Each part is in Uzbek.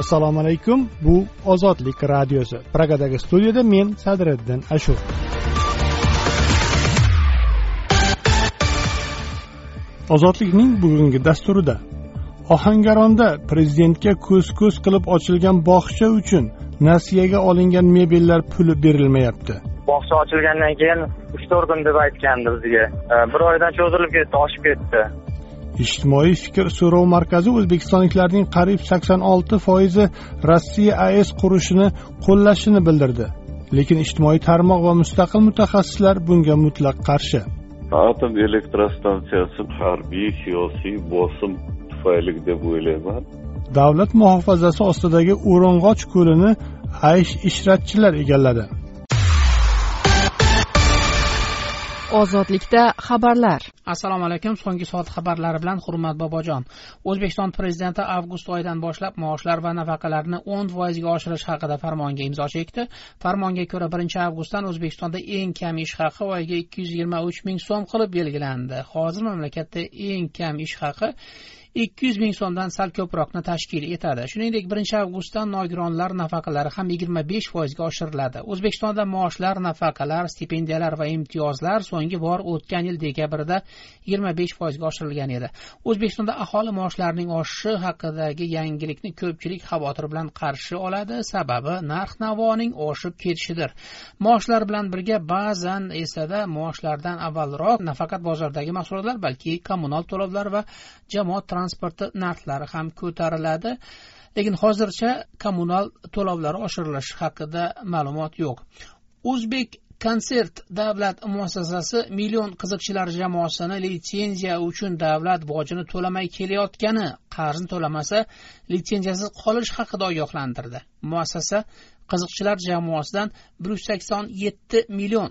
Assalomu alaykum. Bu Ozodlik radiosi. Pragadagi studiyada men Sadriddin Ashur. Ozodlikning bugungi dasturida Ohangaronda prezidentga ko'z-ko'z qilib ochilgan bog'cha uchun nasiyaga olingan mebellar puli berilmayapti. Bog'cha ochilgandan keyin 3-4 kun deb aytgandi bizga. Bir oydan cho'zilib ketdi, oshib ketdi. Ijtimoiy fikr so'rov markazi o'zbekistonliklarning qariyb 86% Rossiya AES qurishini qo'llashini bildirdi. Lekin ijtimoiy tarmoq va mustaqil mutaxassislar bunga mutlaq qarshi. Atom elektrostansiyasi harbiy siyosiy bosim tufayli deb o'ylayman. Davlat muhofazasi ostidagi O'rong'och ko'lini AISH ishratchilar egalladi. Ozodlikda xabarlar. Assalomu alaykum. So'nggi soat xabarlari bilan Hurmat Bobojon. O'zbekiston prezidenti avgust oyidan boshlab maoshlar va nafaqalarni 10% ga oshirish haqida farmonga imzo chekdi. Farmonga ko'ra 1-avgustdan O'zbekistonda eng kam ish haqi oyiga 223 ming so'm qilib belgilandi. Hozir mamlakatda eng kam ish haqi 200 ming so'mdan sal ko'proqni tashkil etadi. Shuningdek, 1-avgustdan nogironlar nafaqalari ham 25% ga oshiriladi. O'zbekistonda maoshlar, nafaqalar, stipendiyalar va imtiyozlar so'nggi bor o'tgan yil dekabrda 25% ga oshirilgan edi. O'zbekistonda aholi maoshlarining oshishi haqidagi yangilikni ko'pchilik xavotir bilan qarshi oladi. Sababi narx-navoning oshib ketishidir. Maoshlar bilan birga ba'zan esa maoshlardan avvalroq nafaqat bozordagi mahsulotlar, balki kommunal to'lovlar va jamoat transporti narxlari ham ko'tariladi. Lekin hozircha kommunal to'lovlar oshirilishi haqida ma'lumot yo'q. O'zbek Konsert davlat muassasasi million qiziqchilar jamoasini litsenziya uchun davlat bojini to'lamay kelayotgani, qarzni to'lamasa litsenziyasiz qolish haqida ogohlantirdi. Muassasa qiziqchilar jamoasidan 187 million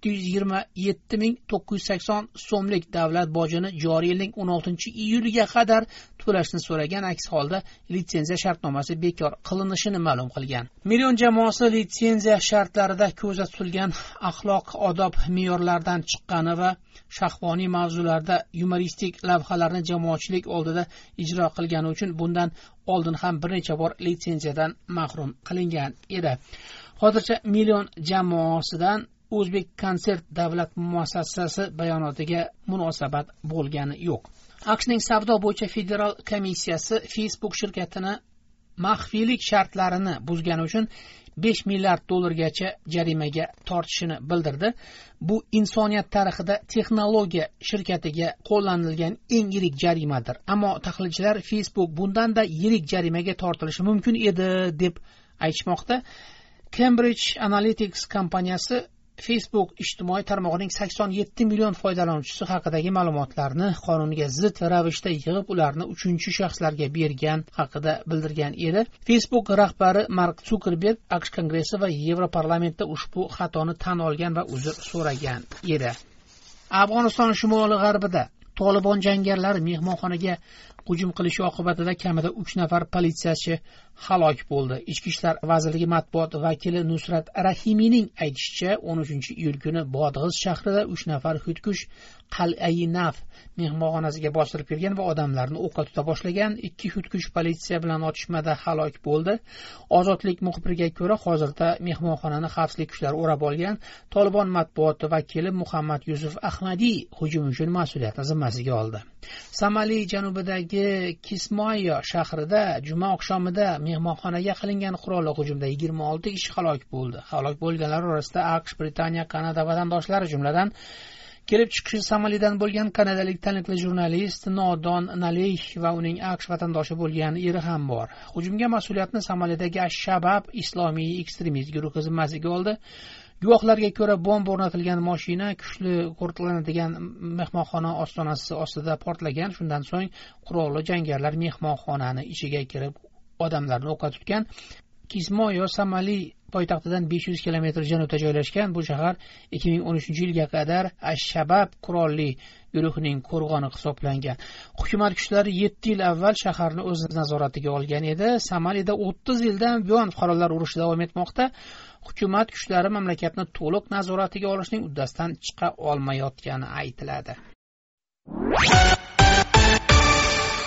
727 ming 980 so'mlik davlat bojini joriy yilning 16-iyuliga qadar to'lashni so'ragan, aks holda litsenziya shartnomasi bekor qilinishini ma'lum qilgan. Million jamoasi litsenziya shartlarida ko'zda tutilgan axloq, odob me'yorlaridan chiqqani va shahvoniy mavzularda yumoristik lavhalarni jamoatchilik oldida ijro qilgani uchun bundan oldin ham bir necha bor litsenziyadan mahrum qilingan edi. Hozircha million jamoasidan O'zbek Konsert davlat muassasasi bayonotiga munosabat bo'lgani yo'q. AQShning savdo bo'yicha federal komissiyasi Facebook shirkatini maxfiylik shartlarini buzgani uchun 5 milliard dollargacha jarimaga tortishini bildirdi. Bu insoniyat tarixida texnologiya shirkatiga qo'llanilgan eng yirik jarimadir. Ammo tahlilchilar Facebook bundan-da yirik jarimaga tortilishi mumkin edi deb aytishmoqda. Cambridge Analytics kompaniyasi Facebook ijtimoiy tarmog'ining 87 million foydalanuvchisi haqidagi ma'lumotlarni qonunga zid ravishda yig'ib, ularni 3-shaxslarga bergan haqida bildirgan edi. Facebook rahbari Mark Zuckerberg AQSh Kongressi va Yevroparlamentda ushbu xatoni tan olgan va uzr so'ragan edi. Afg'oniston shimoli-g'arbida Tolibon jangarilari mehmonxonaga hujum qilishi oqibatida kamida 3 nafar politsiyachi halok bo'ldi. Ichki ishlar vazirligi matbuot vakili Nusrat Rahimiyning aytishicha, 13-iyul kuni Bodg'iz shahrida 3 nafar xudkush Qal'ai Naf mehmonxonasiga bostirib kirgan va odamlarni o'qqa tuta boshlagan. 2 xudkush politsiya bilan otishmada halok bo'ldi. Ozodlik muxbiriga ko'ra, hozirda mehmonxonani xavfsizlik kuchlari o'rab olgan. Tolibon matbuot vakili Muhammad Yusuf Ahmadi hujum uchun mas'uliyatni zimmasiga oldi. Somali janubidagi Kismayo shahrida juma oqshomida mehmonxonaga qilingan qurolli hujumda 26 kishi halok bo'ldi. Halok bo'lganlar orasida AQSh, Britaniya, Kanada vatandoshlari, jumladan kelib chiqishi Somalidan bo'lgan kanadalik taniqli jurnalist Nodon Naleh va uning AQSh vatandoshi bo'lgan eri ham bor. Hujumga mas'uliyatni Somalidagi Ash-Shabab islomiy ekstremist guruhi zimmasiga oldi. Guvohlarga ko'ra, bomba o'rnatilgan mashina kuchli qo'riqlanadigan mehmonxona ostonasi ostida portlagan. Shundan so'ng qurolli jangarilar mehmonxonani ichiga kirib odamlarni o'qqa tutgan. Kismayo Somali poytaxtidan 500 kilometr janubda joylashgan. Bu shahar 2013-yilga qadar Ash-Shabab qurolli guruhining qo'rg'oni hisoblangan. Hukumat kuchlari 7 yil avval shaharni o'z nazoratiga olgan edi. Somalida 30 yildan buyon fuqarolar urushi davom etmoqda. Hukumat kuchlari mamlakatni to'liq nazoratiga olishning uddasidan chiqa olmayotgani aytiladi.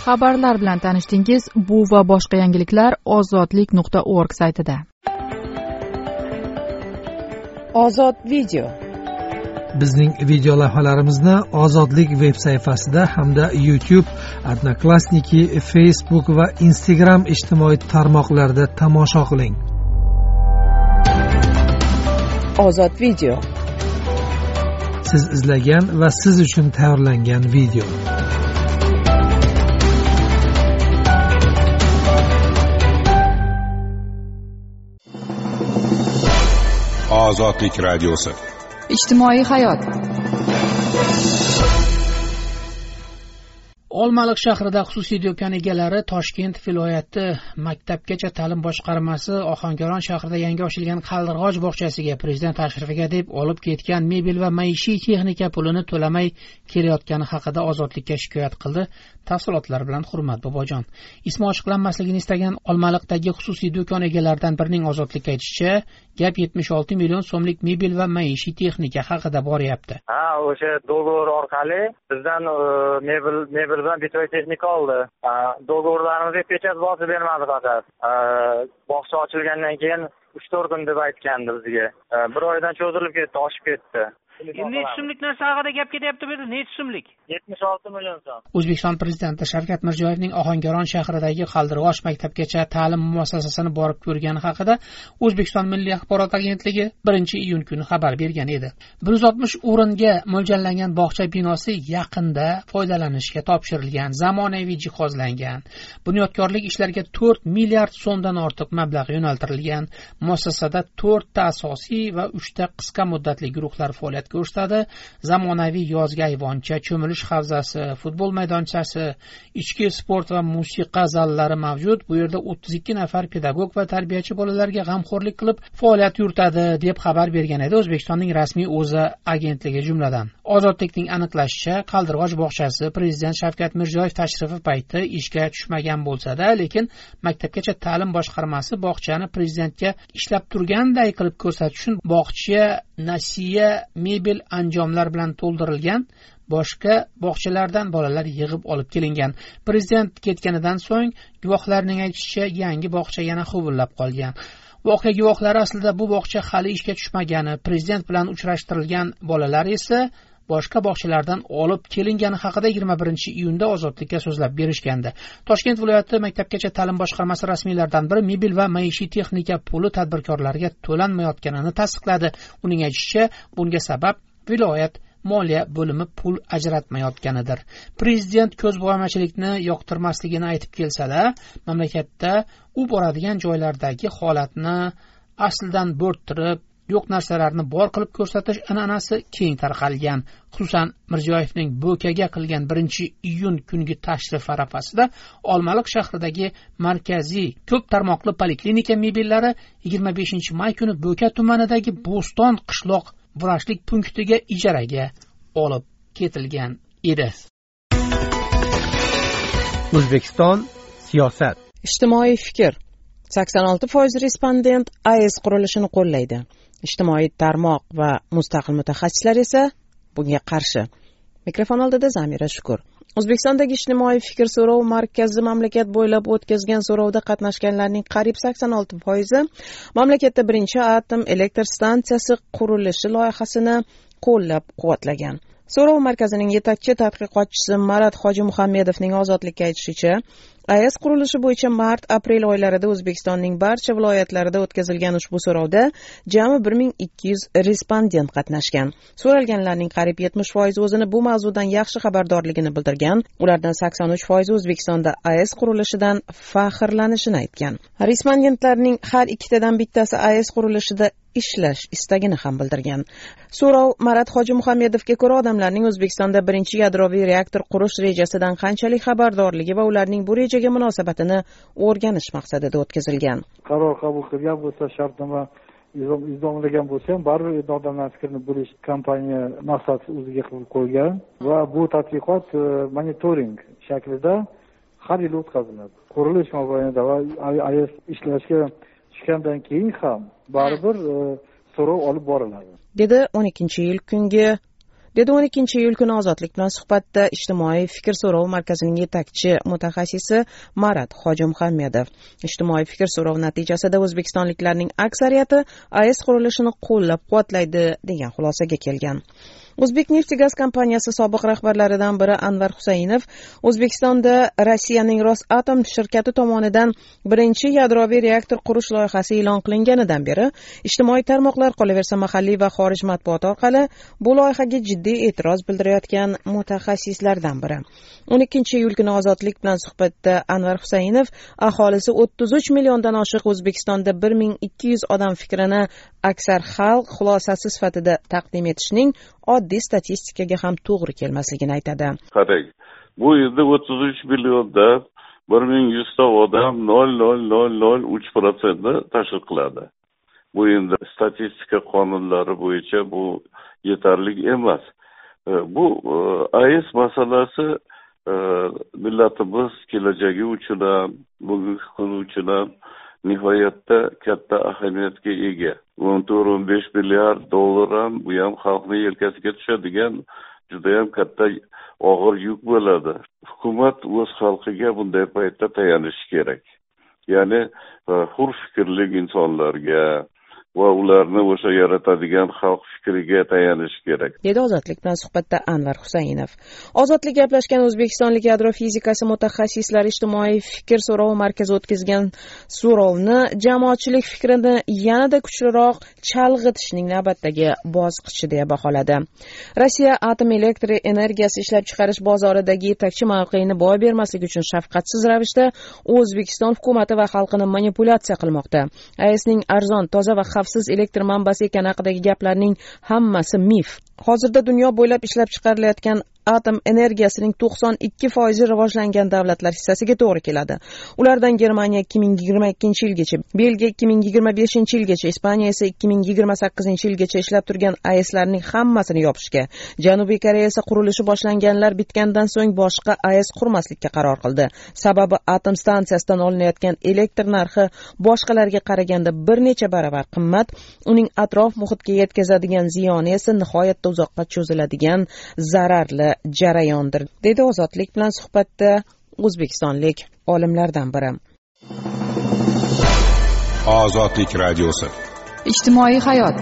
xabarlar bilan tanishdingiz. Bu va boshqa yangiliklar ozodlik.org saytida. Ozod video. Bizning video lavhalarimizni Ozodlik veb sayfasida hamda YouTube, Odnoklassniki, Facebook va Instagram ijtimoiy tarmoqlarida tomosha qiling. Ozod video. Siz izlagan va siz uchun tayyorlangan video. Ozodlik radiosi. Ijtimoiy hayot. Olmaliq shahrida xususiy do'kon egalari Toshkent viloyati maktabgacha ta'lim boshqarmasi Ohangaron shahrida yangi ochilgan Qaldirg'och bog'chasiga prezident tashrifiga deb olib ketgan mebel va maishiy texnika pulini to'lamay kelayotgani haqida Ozodlikka shikoyat qildi. Tafsilotlar bilan Hurmat Bobojon. Ismi ochiqlanmasligini istagan Olmaliqdagi xususiy do'kon egalaridan birining Ozodlikka aytishicha, gap 76 million so'mlik mebel va maishiy texnika haqida boryapti. O'sha do'govor orqali bizdan mebel bilan bitoy texnika oldi. Do'govorlarimizga pechat bosib bermadi faqat. Bog'cha ochilgandan keyin 3-4 kun deb aytgandi bizga. Bir oydan cho'zilib ketdi, oshib ketdi. Necha so'mlik narsa haqida gap ketyapti bu yerda? Necha so'mlik? 76 million so'm. O'zbekiston prezidenti Shavkat Mirziyoyevning Ohangaron shahridagi Qaldirg'och maktabgacha ta'lim muassasasini borib ko'rgani haqida O'zbekiston Milliy axborot agentligi 1-iyun kuni xabar bergan edi. 160 o'ringa mo'ljallangan bog'cha binosi yaqinda foydalanishga topshirilgan, zamonaviy jihozlangan. Bunyodkorlik ishlariga 4 milliard so'mdan ortiq mablag' yo'naltirilgan. Muassasada 4 ta asosiy va 3 ta qisqa muddatli guruhlar faoliyat ko'rsatadi. Zamonaviy yozgi ayvoncha, cho'milish havzasi, futbol maydonchasi, ichki sport va musiqa zallari mavjud. Bu yerda 32 nafar pedagog va tarbiyachi bolalarga g'amxo'rlik qilib faoliyat yuritadi deb xabar bergan edi O'zbekistonning rasmiy O'zA agentligi jumladan. Ozodlikning aniqlashicha, Qaldirg'och bog'chasi prezident Shavkat Mirziyoyev tashrifi payti ishga tushmagan bo'lsa-da, lekin maktabgacha ta'lim boshqarmasi bog'chani prezidentga ishlab turganday qilib ko'rsatish uchun bog'cha nasiya mebel anjomlar bilan to'ldirilgan boshqa bog'chalardan bolalar yig'ib olib kelingan. Prezident ketganidan so'ng guvohlarning aytishicha, yangi bog'cha yana huvullab qolgan. Voqea guvohlari aslida bu bog'cha hali ishga tushmagani, prezident bilan uchrashtirilgan bolalar esa boshqa bog'chalardan olib kelingani haqida 21-iyunda Ozodlikka so'zlab berishgandi. Toshkent viloyati maktabgacha ta'lim boshqarmasi rasmiylaridan biri mebel va maishiy texnika puli tadbirkorlarga to'lanmayotganini tasdiqladi. Uning aytishicha, bunga sabab viloyat moliya bo'limi pul ajratmayotganidir. Prezident ko'zbo'yamachilikni yoqtirmasligini aytib kelsa-da, mamlakatda u boradigan joylardagi holatni aslidan bo'rttirib, yo'q narsalarni bor qilib ko'rsatish an'anasi keng tarqalgan. Xususan, Mirziyoyevning Bo'kaga qilgan 1-iyun kungi tashrif arafasida Olmaliq shahridagi markaziy ko'p tarmoqli poliklinika mebellari 25-may kuni Bo'ka tumanidagi Bo'ston qishloq vrachlik punktiga ijaraga olib ketilgan edi. O'zbekiston siyosat. Ijtimoiy fikr. 86% respondent AES qurilishini qo'llaydi. Ijtimoiy tarmoq va mustaqil mutaxassislar esa bunga qarshi. Mikrofon oldida Zamira Shukur. O'zbekistondagi ijtimoiy fikr so'rov markazi mamlakat bo'ylab o'tkazgan so'rovda qatnashganlarning qariyb 86% mamlakatda birinchi atom elektr stansiyasi qurilishi loyihasini qo'llab-quvvatlagan. So'rov markazining yetakchi tadqiqotchisi Marat Hojimuhammedovning Ozodlikka aytishicha, AES qurilishi bo'yicha mart-aprel oylarida O'zbekistonning barcha viloyatlarida o'tkazilgan ushbu so'rovda jami 1200 respondent qatnashgan. So'ralganlarning qariyb 70% o'zini bu mavzudan yaxshi xabardorligini bildirgan. Ulardan 83% O'zbekistonda AES qurilishidan faxrlanishini aytgan. Respondentlarning har ikkitadan bittasi AES qurilishida ishlash istagini ham bildirgan. So'rov Marat Hojimuhammedovga ko'ra, odamlarning O'zbekistonda birinchi yadroviy reaktor qurish rejasidan qanchalik xabardorligi va ularning bu rejaga munosabatini o'rganish maqsadida o'tkazilgan. Qaror qabul qilgan bo'lsa, shartnoma izomlagan bo'lsa ham baribir odamlar fikrini bo'lish kompaniya maqsad o'ziga qilib qo'ygan va bu tadqiqot monitoring shaklida har yil o'tkaziladi. Qurilish mobaynida va AES ishlashga tushgandan keyin ham baribir so'rov olib boriladi. Dedi 12-yil kungi dedi 12-iyul kuni Ozodlik bilan suhbatda ijtimoiy fikr so'rov markazining yetakchi mutaxassisi Marat Hojimuhammedov. Ijtimoiy fikr so'rov natijasida o'zbekistonliklarning aksariyati AES qurilishini qo'llab-quvvatlaydi degan xulosaga kelgan. O'zbekneftgaz kompaniyasi sobiq rahbarlaridan biri Anvar Husaynov O'zbekistonda Rossiyaning Rosatom shirkati tomonidan birinchi yadroviy reaktor qurish loyihasi e'lon qilinganidan beri ijtimoiy tarmoqlar, qolaversa mahalliy va xorij matbuoti orqali bu loyihaga jiddiy e'tiroz bildirayotgan mutaxassislardan biri. 12-iyul kuni Ozodlik bilan suhbatda Anvar Husaynov aholisi 33 milliondan oshiq O'zbekistonda 1200 odam fikrini aksar xalq xulosasi sifatida taqdim etishning oddiy statistikaga ham to'g'ri kelmasligini aytadi. Qarang, bu yerda 33 millionda 1100 ta odam 0,003% tashkil qiladi. Bu endi statistika qonunlari bo'yicha bu yetarli emas. Bu AES masalasi millatimiz kelajagi uchun ham, bugungi kun uchun ham nihoyatda katta ahamiyatga ega. 14-15 milliard dollar ham bu ham xalqning yelkasiga tushadigan juda ham katta og'ir yuk bo'ladi. Hukumat o'z xalqiga bunday paytda tayanishi kerak. Ya'ni hur fikrli insonlarga va ularni o'sha yaratadigan xalq fikriga tayanish kerak, dedi Ozodlik bilan suhbatda Anvar Husaynov. Ozodlik gaplashgan o'zbekistonlik yadro fizikasi mutaxassislari ijtimoiy fikr so'rov markazi o'tkazgan so'rovni jamoatchilik fikrini yanada kuchliroq chalg'itishning navbatdagi bosqichi deya baholadi. Rossiya atom elektr energiyasi ishlab chiqarish bozoridagi yetakchi mavqeini boy bermaslik uchun shafqatsiz ravishda O'zbekiston hukumati va xalqini manipulyatsiya qilmoqda. AESning arzon, toza va xavfsiz elektr manbasi ekani haqidagi gaplarning hammasi mif. Hozirda dunyo bo'ylab ishlab chiqarilayotgan atom energiyasining 92% rivojlangan davlatlar hissasiga to'g'ri keladi. Ulardan Germaniya 2022-yilgacha, Belgiya 2025-yilgacha, Ispaniya esa 2028-yilgacha ishlab turgan AESlarning hammasini yopishga, Janubiy Koreya esa qurilishi boshlanganlar bitgandan so'ng boshqa AES qurmaslikka qaror qildi. Sababi atom stansiyasidan olinayotgan elektr narxi boshqalarga qaraganda bir necha baravar qimmat, uning atrof muhitga yetkazadigan ziyoni esa nihoyatda uzoqqa cho'ziladigan zararli jarayondir, dedi Ozodlik bilan suhbatda o'zbekistonlik olimlardan biri. Ozodlik radiosi. Ijtimoiy hayot.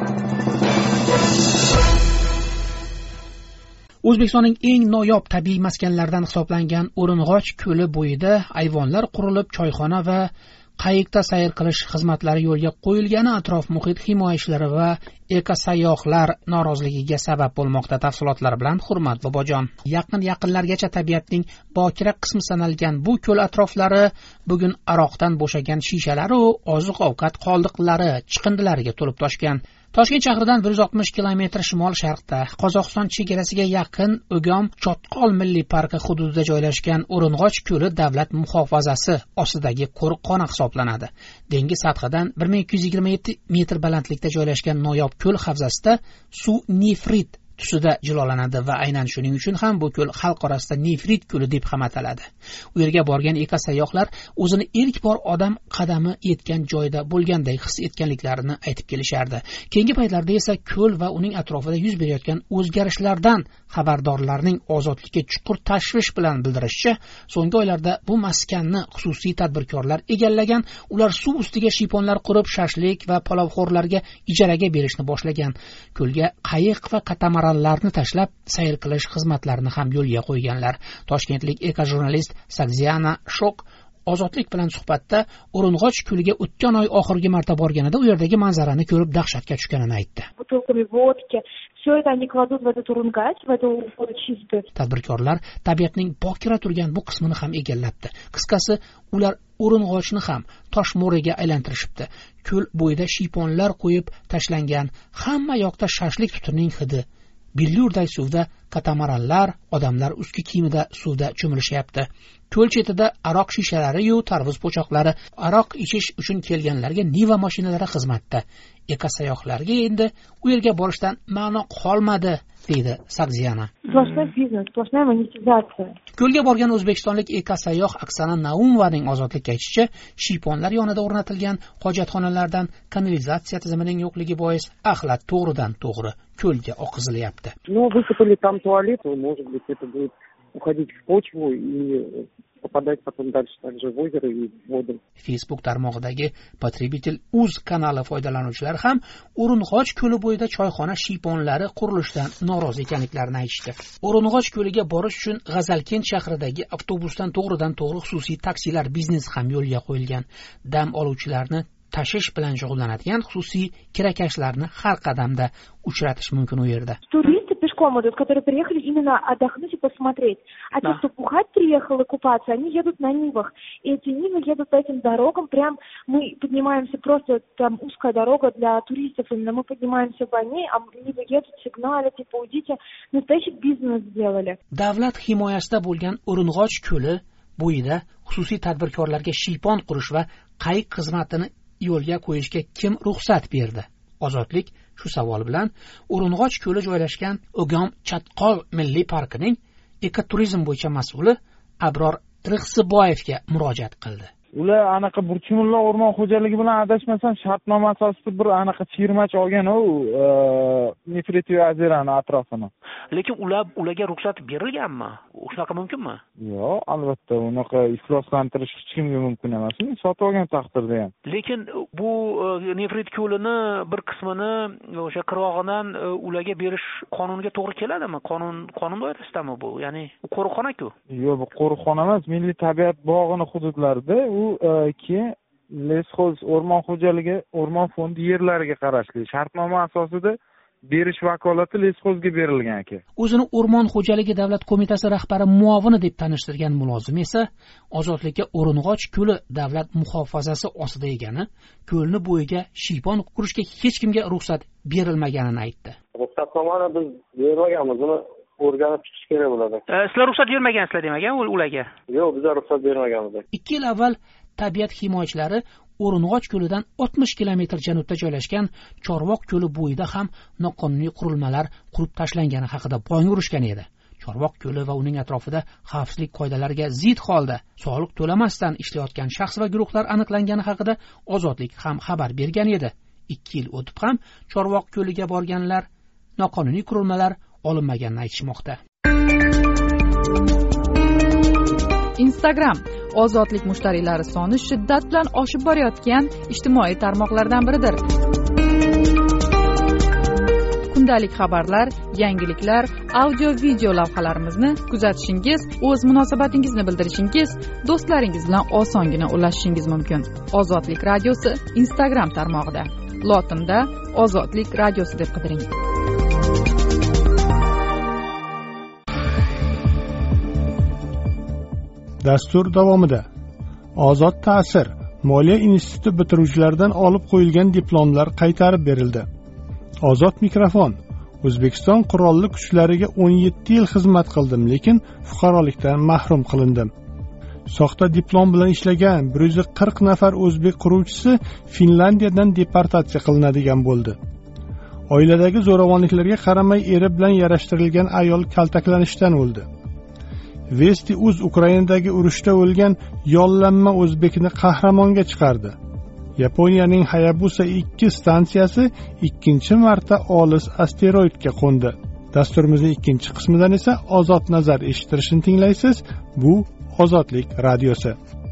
O'zbekistonning eng noyob tabiiy maskanlaridan hisoblangan O'ring'och ko'li bo'yida ayvonlar qurilib, choyxona va qayiqda sayr qilish xizmatlari yo'lga qo'yilgani atrof muhit himoyachilari va ekosayyohlar noroziligiga sabab bo'lmoqda. Tafsilotlar bilan Hurmat Bobojon. Yaqinlargacha tabiatning bokira qismi sanalgan bu ko'l atroflari bugun aroqdan bo'shagan shishalar va oziq-ovqat qoldiqlari, chiqindilariga to'lib toshgan. Toshkent shahridan 160 kilometr shimol-sharqda, Qozog'iston chegarasiga yaqin O'gom Chotqol milliy parki hududida joylashgan O'ring'och ko'li davlat muhofazasi ostidagi qo'riqxona hisoblanadi. Dengiz sathidan 1227 metr balandlikda joylashgan noyob ko'l havzasida suv nefrit tusida jilolanadi va aynan shuning uchun ham bu ko'l xalq orasida nefrit ko'li deb ham ataladi. U yerga borgan ekosayyohlar o'zini ilk bor odam qadami yetgan joyda bo'lganday his etganliklarini aytib kelishardi. Keyingi paytlarda esa ko'l va uning atrofida yuz berayotgan o'zgarishlardan xabardorlarning ozodlikka chuqur tashvish bilan bildirishicha, so'nggi oylarda bu maskanni xususiy tadbirkorlar egallagan, ular suv ustiga shiponlar qurib, shashlik va palovxo'rlarga ijaraga berishni boshlagan. Ko'lga qayiq va katamaranlarni tashlab sayr qilish xizmatlarini ham yo'lga qo'yganlar. Toshkentlik ekojurnalist Saziana Shok Ozodlik bilan suhbatda O'ring'och ko'liga o'tgan oy oxirgi marta borganida u yerdagi manzarani ko'rib dahshatga tushganini aytdi. Tadbirkorlar tabiatning bokira turgan bu qismini ham egallabdi. Qisqasi, ular O'ring'ochni ham Toshmo'riga aylantirishibdi. Ko'l bo'yida shiponlar qo'yib tashlangan, hamma yoqda shashlik tutining hidi. Billurday suvda katamaranlar, odamlar ustki kiyimida suvda cho'milishyapti. ko'l chetida aroq shishalari-yu tarvuz po'choqlari, aroq ichish uchun kelganlarga Niva mashinalari xizmatda. Ekosayyohlarga endi u yerga borishdan ma'no qolmadi, deydi Sagziana. Splashnoy biznes, splashnoy monetizatsiya. Ko'lga borgan o'zbekistonlik ekosayyoh Oksana Naumovaning ozodlikka aytishicha, shiyponlar yonida o'rnatilgan hojatxonalardan kanalizatsiya tizimining yo'qligi bois axlat to'g'ridan-to'g'ri ko'lga oqizilyapti. Ну, высыпали там туалет, может быть, это будет уходить в почву и попадать потом дальше также в озеро и в воду. Facebook tarmog'idagi Potribitel.uz kanali foydalanuvchilari ham O'ring'och ko'li bo'yida choyxona shiyponlari qurilishidan norozi ekanliklarini aytishdi. O'ring'och ko'liga borish uchun G'azalkent shahridagi avtobusdan to'g'ridan-to'g'ri xususiy taksilar biznesi ham yo'lga qo'yilgan. Dam oluvchilarni tashish bilan shug'ullanadigan xususiy kirakashlarni har qadamda uchratish mumkin u yerda. Туристы пешком идут, которые приехали именно отдохнуть и посмотреть. А те, кто бухать приехал и купаться, они едут на Нивах. И эти Нивы едут по этим дорогам, прям мы поднимаемся, просто там узкая дорога для туристов, именно мы поднимаемся по ней, а Нивы едут, сигналят, типа уйдите. Настоящий бизнес сделали. Davlat himoyasida bo'lgan O'ring'och ko'li bo'yida xususiy tadbirkorlarga shiypon qurish va qayiq xizmatini yo'lga qo'yishga kim ruxsat berdi? Ozodlik shu savol bilan O'ring'och ko'li joylashgan O'gom Chatqol milliy parkining ekoturizm bo'yicha mas'uli Abror Rixsiboyevga murojaat qildi. Ular anaqa Burchimullo o'rmon xo'jaligi bilan adashmasam shartnoma asosida bir anaqa firmachi olgan-u Nefrit ozerani atrofini. Lekin ularga ruxsat berilganmi? Shunaqa mumkinmi? Yo'q, albatta, unaqa ifloslantirish hech kimga mumkin emas. Sotib olgan taqdirda ham. Lekin bu Nefrit ko'lini bir qismini o'sha qirg'og'idan ularga berish qonunga to'g'ri keladimi? Qonun doirasidami bu? Ya'ni qo'riqxona-ku. Yo'q, bu qo'riqxona emas, milliy tabiat bog'ining hududlarida keyin lesxoz o'rmon xo'jaligi o'rmon fondi yerlariga qarashli shartnoma asosida berish vakolati lesxozga berilgan aka. O'zini o'rmon xo'jaligi davlat qo'mitasi rahbari muovini deb tanishtirgan mulozim esa Ozodlikka O'ring'och ko'li davlat muhofazasi ostida ekani, ko'lni bo'yiga shiypon qurishga hech kimga ruxsat berilmaganini aytdi. Ruxsatnomani biz bermaganmiz, uni o'rganib chiqish kerak bo'ladi. Sizlar ruxsat bermagansizlar demagan ularga? Yo'q, biz ruxsat bermaganmiz. 2 yil avval tabiat himoyachilari O'ring'och ko'lidan 60 kilometr janubda joylashgan Chorvoq ko'li bo'yida ham noqonuniy qurilmalar qurib tashlangani haqida bong urishgan edi. Chorvoq ko'li va uning atrofida xavfsizlik qoidalariga zid holda soliq to'lamasdan ishlayotgan shaxs va guruhlar aniqlangani haqida Ozodlik ham xabar bergan edi. 2 yil o'tib ham Chorvoq ko'liga borganlar noqonuniy qurilmalar olinmaganini aytishmoqda. Instagram ozodlik mushtariylari soni shiddat bilan oshib borayotgan ijtimoiy tarmoqlardan biridir. Kundalik xabarlar, yangiliklar, audio-video lavhalarimizni kuzatishingiz, o'z munosabatingizni bildirishingiz, do'stlaringiz bilan osongina ulashishingiz mumkin. Ozodlik radiosi Instagram tarmog'ida. Lotinda Ozodlik radiosi deb qidiring. Dastur davomida Ozod ta'sir Moliya instituti bitiruvchilaridan olib qo'yilgan diplomlar qaytarib berildi. Ozod mikrofon O'zbekiston qurolli kuchlariga 17 yil xizmat qildim, lekin fuqarolikdan mahrum qilindim. Soxta diplom bilan ishlagan 140 nafar o'zbek quruvchisi Finlandiyadan deportatsiya qilinadigan bo'ldi. Oiladagi zo'ravonliklarga qaramay eri bilan yarashtirilgan ayol kaltaklanishdan o'ldi. Vesti.uz Ukrainadagi urushda o'lgan yollanma o'zbekni qahramonga chiqardi. Yaponiyaning Hayabusa 2 stansiyasi 2-marta olis asteroidga qo'ndi. Dasturimizning 2-qismidan esa Ozod nazar eshittirishni tinglaysiz. Bu Ozodlik radiosi.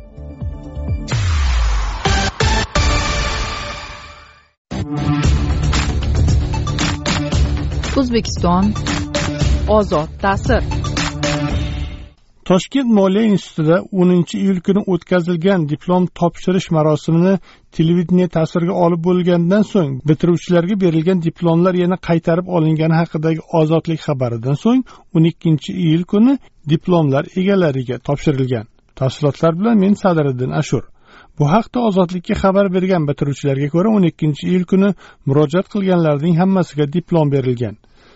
O'zbekiston ozod ta'sir. Toshkent Moliya institutida 10-iyul kuni o'tkazilgan diplom topshirish marosimini televideniye ta'sirga olib bo'lgandan so'ng bitiruvchilarga berilgan diplomlar yana qaytarib olingani haqidagi Ozodlik xabaridan so'ng 12-iyul kuni diplomlar egalariga topshirilgan. Tafsilotlar bilan men Sadriddin Ashur. Bu haqda Ozodlikka xabar bergan bitiruvchilarga ko'ra 12-iyul kuni murojaat qilganlarning hammasiga diplom berilgan.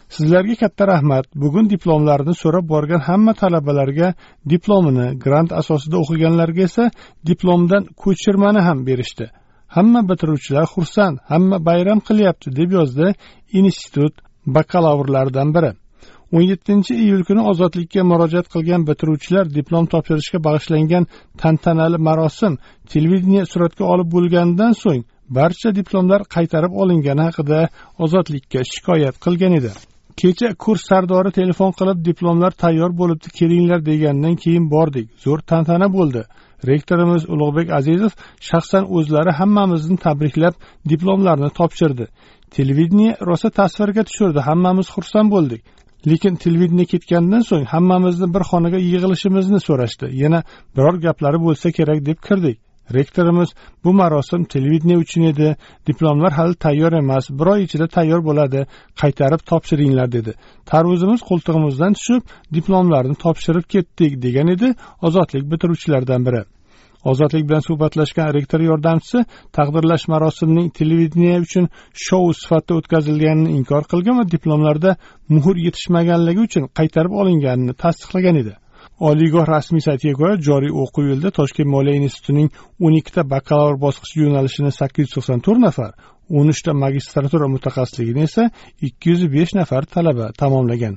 Sizlarga katta rahmat. Bugun diplomlarini so'rab borgan hamma talabalarga diplomini, grant asosida o'qiganlarga esa diplomdan ko'chirmani ham berishdi. Hamma bitiruvchilar xursand, hamma bayram qilyapti, deb yozdi institut bakalavrlaridan biri. 17-iyul kuni ozodlikka murojaat qilgan bitiruvchilar diplom topshirishga bag'ishlangan tantanali marosim televideniye suratga olib bo'lgandan so'ng barcha diplomlar qaytarib olingani haqida ozodlikka shikoyat qilgan edi. Kecha kurs sardori telefon qilib diplomlar tayyor bo'libdi, kelinglar degandan keyin bordik. Zo'r tantana bo'ldi. Rektorimiz Ulug'bek Azizov shaxsan o'zlari hammamizni tabriklab diplomlarni topshirdi. Televideniye rosa tasvirga tushirdi, hammamiz xursand bo'ldik. Lekin televideniye ketgandan so'ng hammamizni bir xonaga yig'ilishimizni so'rashdi. Yana biror gaplari bo'lsa kerak deb kirdik. Rektorimiz bu marosim televideniye uchun edi, diplomlar hali tayyor emas, bir oy ichida tayyor bo'ladi, qaytarib topshiringlar dedi. Tarvuzimiz qo'ltig'imizdan tushib, diplomlarni topshirib ketdik degan edi ozodlik bitiruvchilaridan biri. Ozodlik bilan suhbatlashgan rektor yordamchisi taqdirlash marosimining televideniye uchun shou sifatida o'tkazilganini inkor qilgan va diplomlarda muhr yetishmaganligi uchun qaytarib olinganini tasdiqlagan edi. Oliygoh rasmiy saytiga ko'ra, joriy o'quv yilida Toshkent moliya institutining 12 ta bakalavr bosqichi yo'nalishini 894 nafar, 13 ta magistratura mutaxassisligini esa 205 nafar talaba tamomlagan.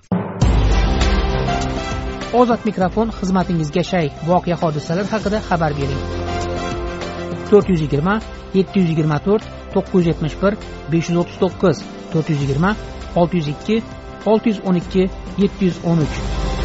Ozod mikrofon xizmatingizga shay. Voqea hodisalar haqida xabar bering. 420 724 971 539 420 602 612 713.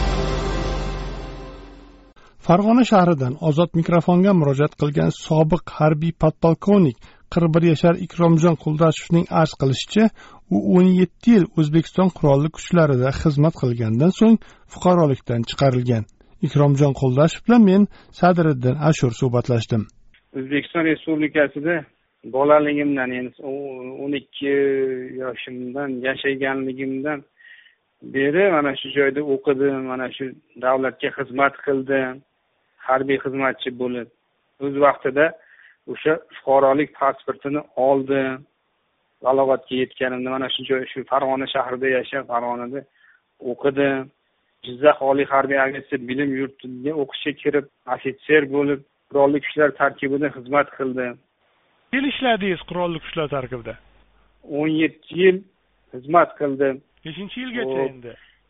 Farg'ona shahridan Ozod mikrofonga murojaat qilgan sobiq harbiy podpolkovnik 41 yashar Ikromjon Quldashevning arz qilishicha, u 17 yil O'zbekiston qurolli kuchlarida xizmat qilgandan so'ng fuqarolikdan chiqarilgan. Ikromjon Quldashev bilan men Sadriddin Ashur suhbatlashdim. O'zbekiston Respublikasida bolaligimdan, ya'ni 12 yoshimdan yashaganligimdan beri mana shu joyda o'qidim, mana shu davlatga xizmat qildim, harbiy xizmatchi bo'lib. O'z vaqtida o'sha fuqarolik pasportini oldim. Balog'atga yetganimda mana shu joy, shu Farg'ona shahrida yashab, Farg'onada o'qidim. Jizzax oliy harbiy aviatsiya bilim yurtiga o'qishga kirib, ofitser bo'lib, qurolli kuchlar tarkibida xizmat qildim. Yil ishladingiz qurolli kuchlar tarkibida? 17 yil xizmat qildim. Nechinchi yilgacha endi?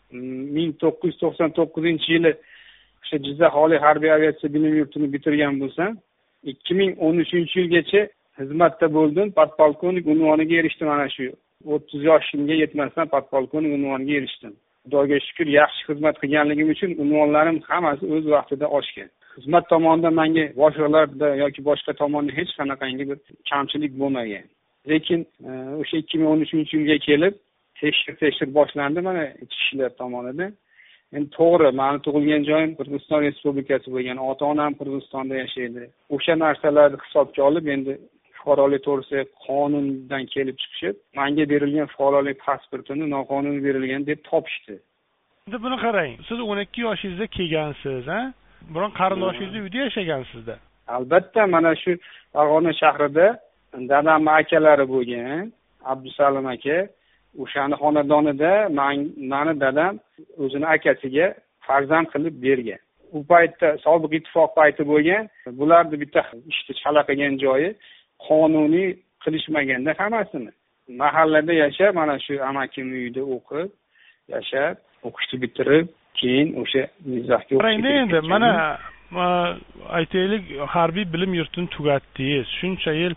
1999-yili o'sha Jizzax oliy harbiy aviatsiya bilim yurtini bitirgan bo'lsam, 2013-yilgacha xizmatda bo'ldim. Podpolkovnik unvoniga erishdim. Mana shu 30 yoshimga yetmasdan podpolkovnik unvoniga erishdim. Xudoga shukr, yaxshi xizmat qilganligim uchun unvonlarim hammasi o'z vaqtida oshgan. Xizmat tomonidan menga boshqalarda yoki boshqa tomonda hech qanaqangi bir kamchilik bo'lmagan. Lekin o'sha 2013-yilga kelib tekshir boshlandi mana ichki ishlar tomonidan. Endi to'g'ri, meni tug'ilgan joyim Qirg'iziston Respublikasi bo'lgan, ota-onam Qirg'izistonda yashaydi. O'sha narsalarni hisobga olib, endi fuqarolik to'g'risida qonundan kelib chiqishib, menga berilgan fuqarolik pasportini noqonuniy berilgan deb topishdi. Endi buni qarang, siz 12 yoshingizda kelgansiz, ha? Biron qarindoshingiz uyda yashagansizda. Albatta, mana shu Farg'ona shahrida dadam akalari bo'lgan, Abdusalim aka. O'shani xonadonida meni dadam o'zini akasiga farzand qilib bergan. U paytda sobiq ittifoq payti bo'lgan. Bularni bitta ishni chala qilgan joyi qonuniy qilishmaganda hammasini. Mahallada yashab, mana shu amakimning uyida o'qib, yashab, o'qishni bitirib, keyin o'sha Jizzaxga o'qishga. Endi mana aytaylik, harbiy bilim yurtini tugatdingiz. Shuncha yil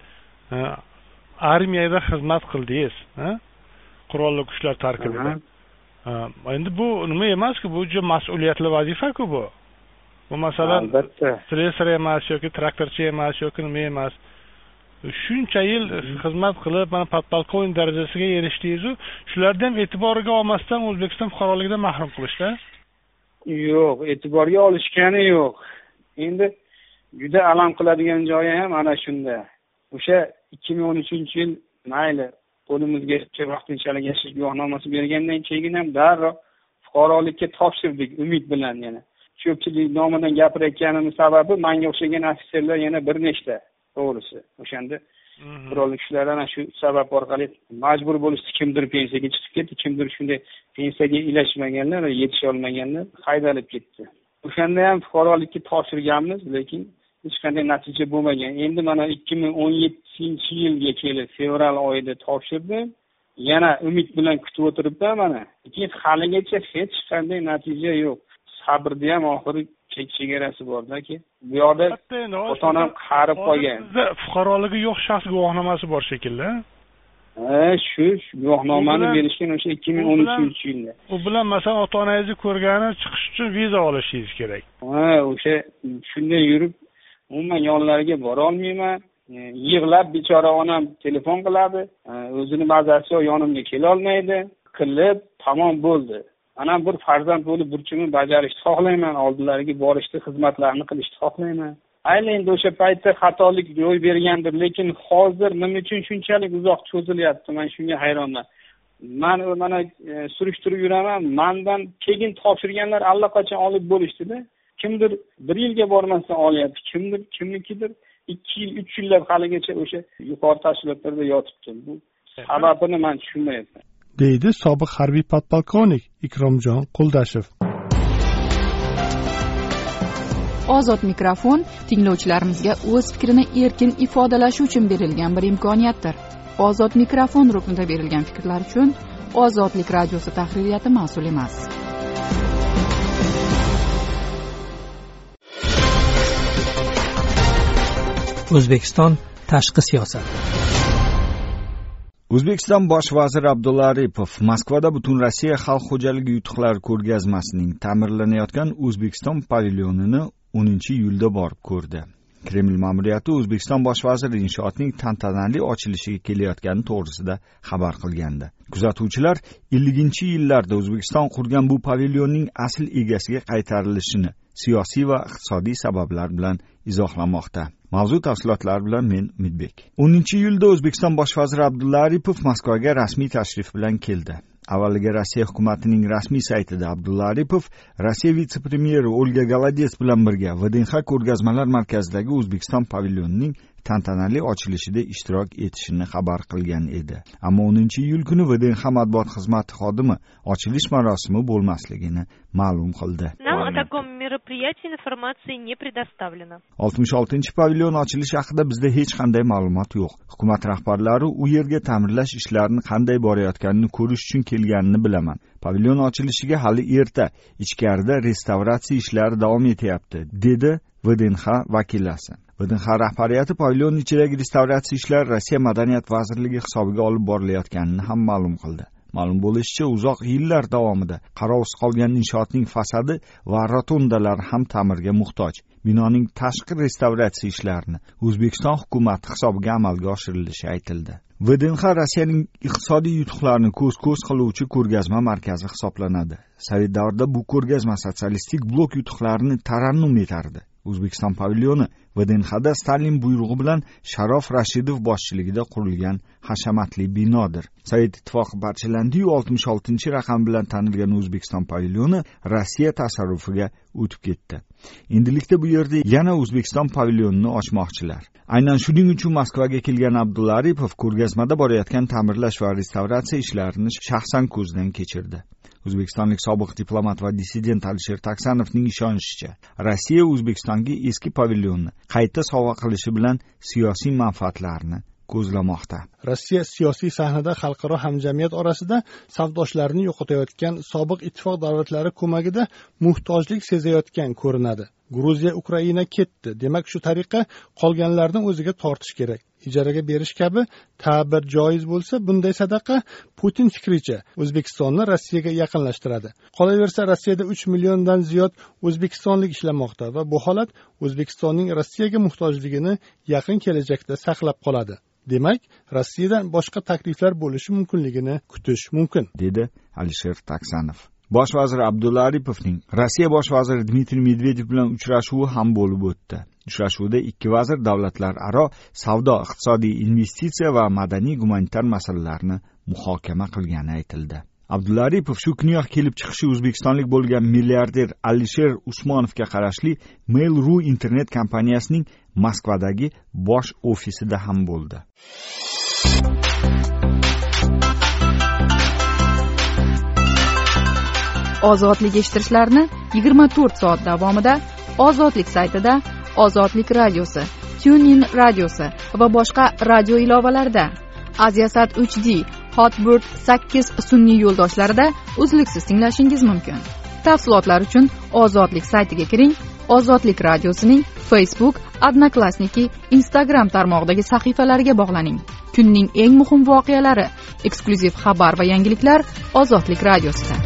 armiyada xizmat qildingiz, ha? Qurolli kuchlar tarkibida. Endi bu nima emas-ku, bu juda mas'uliyatli vazifa-ku bu. Bu masalan stresor emas yoki traktorchi emas yoki nima emas. Shuncha yil xizmat qilib, mana podpolkovnik darajasiga erishdingiz-ku, shularni ham e'tiborga olmasdan O'zbekiston fuqaroligidan mahrum qilishdi. Yo'q, e'tiborga olishgani yo'q. Endi juda alam qiladigan joyi ham ana shunda. O'sha 2013-yil mayli qo'limizga vaqtinchalik yashash guvohnomasi bergandan keyin ham darrov fuqarolikka topshirdik umid bilan yana. Ko'pchilik nomidan gapirayotganim sababi menga o'xshagan ofitserlar yana bir nechta, to'g'risi. O'shanda qurolli kuchlar ana shu sabab orqali majbur bo'lishdi, kimdir pensiyaga chiqib ketdi, kimdir shunday pensiyaga ilashmaganlar va yetisha olmaganlar haydalib ketdi. O'shanda ham fuqarolikka topshirganmiz, lekin hech qanday natija bo'lmagan. Endi mana 2017-yilga kelib fevral oyida topshirdim. Yana umid bilan kutib o'tiribman mana. Lekin haligacha hech qanday natija yo'q. Sabrda ham oxiri chegarasi bor-da-ki. Bu yoqda ota-onam qarib qolgan. Fuqaroligi yo'q shaxs guvohnomasi bor shekilli. Shu guvohnomani berishgan o'sha 2013-yilda. U bilan masalan ota-onangizni ko'rgani chiqish uchun viza olishingiz kerak. O'sha shunday yurib, umuman yonlariga bora olmayman. Yig'lab bechora onam telefon qiladi, o'zini mazasi yonimga kela olmaydi. Qilib tamom bo'ldi. Ana bir farzand bo'lib burchimni bajarishni xohlayman, oldilariga borishni, xizmatlarni qilishni xohlayman. Ayni endi o'sha paytda xatolik ro'y bergandir, lekin hozir nima uchun shunchalik uzoq cho'zilyapti? Men shunga hayronman. Men mana surishtirib yuraman, mendan keyin topshirganlar allaqachon olib bo'lishdi-da. Kimdir 1 yilga bormasdan olyapti, kimnikidir 2 yil, 3 yillab haligacha o'sha yuqori tashkilotlarda yotibdi. Bu sababini men tushunmayapman. deydi sobiq harbiy podpolkovnik Ikromjon Quldashev. Ozod mikrofon tinglovchilarimizga o'z fikrini erkin ifodalashi uchun berilgan bir imkoniyatdir. Ozod mikrofon ruknida berilgan fikrlar uchun Ozodlik radiosi tahririyati mas'ul emas. O'zbekiston tashqi siyosat. O'zbekiston bosh vaziri Abdulla Aripov Moskvada butun Rossiya xalq xo'jaligi yutuqlari ko'rgazmasining ta'mirlanayotgan O'zbekiston pavilyonini 10-iyulda borib ko'rdi. Kreml ma'muriyati O'zbekiston bosh vaziri inshootining tantanali ochilishiga kelayotgani to'g'risida xabar qilgandi. Kuzatuvchilar 50-yillarda O'zbekiston qurgan bu pavilyonning asl egasiga qaytarilishini siyosiy va iqtisodiy sabablar bilan izohlamoqda. Mavzu tafsilotlari bilan men Umidbek. 10-iyulda O'zbekiston bosh vaziri Abdulla Aripov Moskvaga rasmiy tashrif bilan keldi. Avvaliga Rossiya hukumatining rasmiy saytida Abdulla Aripov Rossiya vitse-premyeri Olga Golodets bilan birga VDNX ko'rgazmalar markazidagi O'zbekiston pavilyonining tantanali ochilishida ishtirok etishini xabar qilgan edi. Ammo 10-iyul kuni VDNX matbuot xizmati xodimi ochilish marosimi bo'lmasligini ma'lum qildi. Нам о таком мероприятии информации не предоставлено. 66-pavilyon ochilishi haqida bizda hech qanday ma'lumot yo'q. Hukumat rahbarlari u yerga ta'mirlash ishlarini qanday borayotganini ko'rish uchun kelganini bilaman. Pavilyon ochilishiga hali erta. Ichkarida restavratsiya ishlari davom etyapti, dedi VDNX vakilasi. VDNX rahbariyati pavilyon ichidagi restavratsiya ishlari Rossiya madaniyat vazirligi hisobiga olib borilayotganini ham ma'lum qildi. Ma'lum bo'lishicha, uzoq yillar davomida qarovsiz qolgan inshootning fasadi va rotondalar ham ta'mirga muhtoj. Binoning tashqi restavratsiya ishlarini O'zbekiston hukumati hisobiga amalga oshirilishi aytildi. VDNX Rossiyaning iqtisodiy yutuqlarini ko'z-ko'z qiluvchi ko'rgazma markazi hisoblanadi. Sovet davrida bu ko'rgazma sotsialistik blok yutuqlarini tarannum etardi. O'zbekiston pavilyoni VDNXda Stalin buyrug'i bilan Sharof Rashidov boshchiligida qurilgan hashamatli binodir. Sovet ittifoqi parchalandi-yu 66-raqam bilan tanilgan O'zbekiston pavilyoni Rossiya tasarrufiga o'tib ketdi. Endilikda bu yerda yana O'zbekiston pavilyonini ochmoqchilar. Aynan shuning uchun Moskvaga kelgan Abdulla Aripov ko'rgazmada borayotgan ta'mirlash va restavratsiya ishlarini shaxsan ko'zdan kechirdi. O'zbekistonlik sobiq diplomat va dissident Alisher Taksanovning ishonishicha, Rossiya O'zbekistonga eski pavilyonni qayta sovg'a qilishi bilan siyosiy manfaatlarni ko'zlamoqda. Rossiya siyosiy sahnada xalqaro hamjamiyat orasida safdoshlarini yo'qotayotgan sobiq ittifoq davlatlari ko'magida muhtojlik sezayotgan ko'rinadi. Gruziya Ukraina ketdi. Demak, shu tariqa qolganlarni o'ziga tortish kerak. Ijaraga berish kabi ta'bir joiz bo'lsa, bunday sadaqa Putin fikricha O'zbekistonni Rossiyaga yaqinlashtiradi. Qolaversa, Rossiyada 3 milliondan ziyod o'zbekistonlik ishlamoqda va bu holat O'zbekistonning Rossiyaga muhtojligini yaqin kelajakda saqlab qoladi. Demak, Rossiyadan boshqa takliflar bo'lishi mumkinligini kutish mumkin, dedi Alisher Taksanov. Bosh vazir Abdulla Aripovning Rossiya bosh vaziri Dmitriy Medvedev bilan uchrashuvi ham bo'lib o'tdi. Uchrashuvda ikki vazir davlatlararo savdo, iqtisodiy, investitsiya va madaniy-gumanitar masalalarni muhokama qilgani aytildi. Abdulla Aripov shu kuniyoq kelib chiqishi o'zbekistonlik bo'lgan milliarder Alisher Usmonovga qarashli Mail.ru internet kompaniyasining Moskvadagi bosh ofisida ham bo'ldi. ozodlik eshittirishlarni 24 soat davomida ozodlik saytida, ozodlik radiosi, TuneIn radiosi va boshqa radio ilovalarida, Aziasat HD, Hotbird 8 sun'iy yo'ldoshlarida uzluksiz tinglashingiz mumkin. Tafsilotlar uchun ozodlik saytiga kiring. Ozodlik radiosining Facebook, Odnoklassniki, Instagram tarmog'idagi sahifalariga bog'laning. Kunning eng muhim voqealari, eksklyuziv xabar va yangiliklar Ozodlik radiosida.